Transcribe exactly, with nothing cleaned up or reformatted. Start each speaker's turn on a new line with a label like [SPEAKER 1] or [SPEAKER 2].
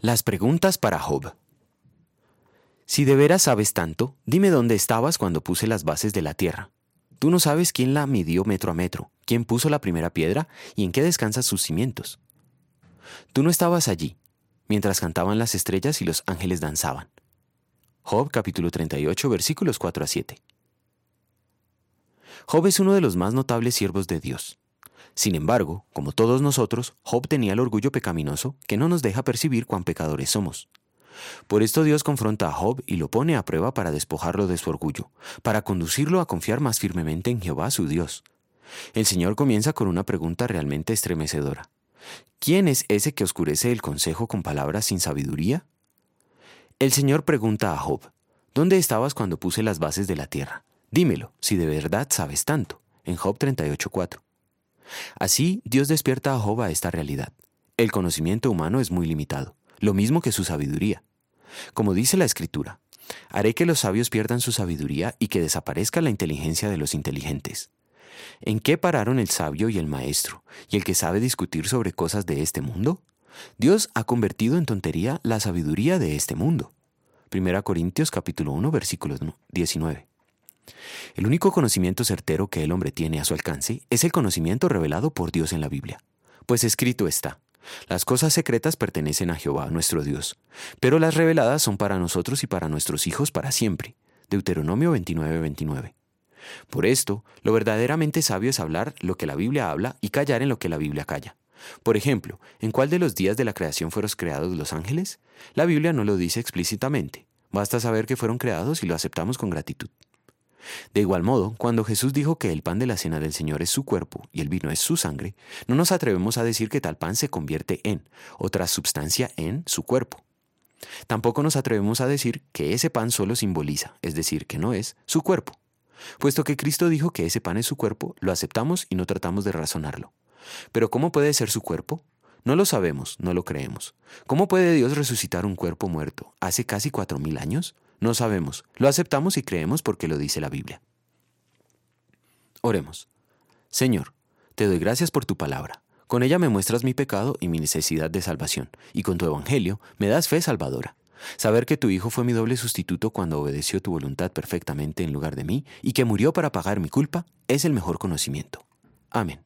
[SPEAKER 1] Las preguntas para Job. Si de veras sabes tanto, dime dónde estabas cuando puse las bases de la tierra. Tú no sabes quién la midió metro a metro, quién puso la primera piedra y en qué descansan sus cimientos. Tú no estabas allí, mientras cantaban las estrellas y los ángeles danzaban. Job capítulo treinta y ocho versículos cuatro a siete. Job es uno de los más notables siervos de Dios. Sin embargo, como todos nosotros, Job tenía el orgullo pecaminoso que no nos deja percibir cuán pecadores somos. Por esto Dios confronta a Job y lo pone a prueba para despojarlo de su orgullo, para conducirlo a confiar más firmemente en Jehová su Dios. El Señor comienza con una pregunta realmente estremecedora. ¿Quién es ese que oscurece el consejo con palabras sin sabiduría? El Señor pregunta a Job, ¿dónde estabas cuando puse las bases de la tierra? Dímelo, si de verdad sabes tanto, en Job treinta y ocho cuatro. Así, Dios despierta a Job a esta realidad. El conocimiento humano es muy limitado, lo mismo que su sabiduría. Como dice la Escritura, haré que los sabios pierdan su sabiduría y que desaparezca la inteligencia de los inteligentes. ¿En qué pararon el sabio y el maestro, y el que sabe discutir sobre cosas de este mundo? Dios ha convertido en tontería la sabiduría de este mundo. Primera Corintios capítulo uno, versículo diecinueve. El único conocimiento certero que el hombre tiene a su alcance es el conocimiento revelado por Dios en la Biblia. Pues escrito está, las cosas secretas pertenecen a Jehová, nuestro Dios, pero las reveladas son para nosotros y para nuestros hijos para siempre. Deuteronomio veintinueve veintinueve. Por esto, lo verdaderamente sabio es hablar lo que la Biblia habla y callar en lo que la Biblia calla. Por ejemplo, ¿en cuál de los días de la creación fueron creados los ángeles? La Biblia no lo dice explícitamente. Basta saber que fueron creados y lo aceptamos con gratitud. De igual modo, cuando Jesús dijo que el pan de la cena del Señor es su cuerpo y el vino es su sangre, no nos atrevemos a decir que tal pan se convierte en, otra substancia en, su cuerpo. Tampoco nos atrevemos a decir que ese pan solo simboliza, es decir, que no es, su cuerpo. Puesto que Cristo dijo que ese pan es su cuerpo, lo aceptamos y no tratamos de razonarlo. Pero ¿cómo puede ser su cuerpo? No lo sabemos, no lo creemos. ¿Cómo puede Dios resucitar un cuerpo muerto hace casi cuatro mil años? No sabemos, lo aceptamos y creemos porque lo dice la Biblia. Oremos. Señor, te doy gracias por tu palabra. Con ella me muestras mi pecado y mi necesidad de salvación, y con tu evangelio me das fe salvadora. Saber que tu Hijo fue mi doble sustituto cuando obedeció tu voluntad perfectamente en lugar de mí y que murió para pagar mi culpa es el mejor conocimiento. Amén.